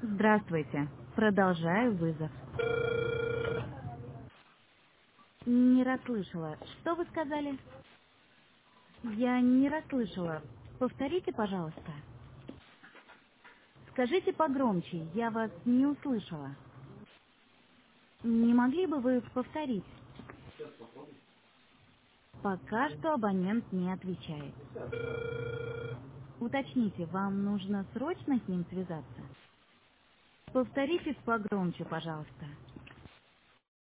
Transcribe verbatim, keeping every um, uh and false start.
Здравствуйте. Продолжаю вызов. Не расслышала. Что вы сказали? Я не расслышала. Повторите, пожалуйста. Скажите погромче, я вас не услышала. Не могли бы вы повторить? Пока что абонент не отвечает. Уточните, вам нужно срочно с ним связаться? Повторите погромче, пожалуйста.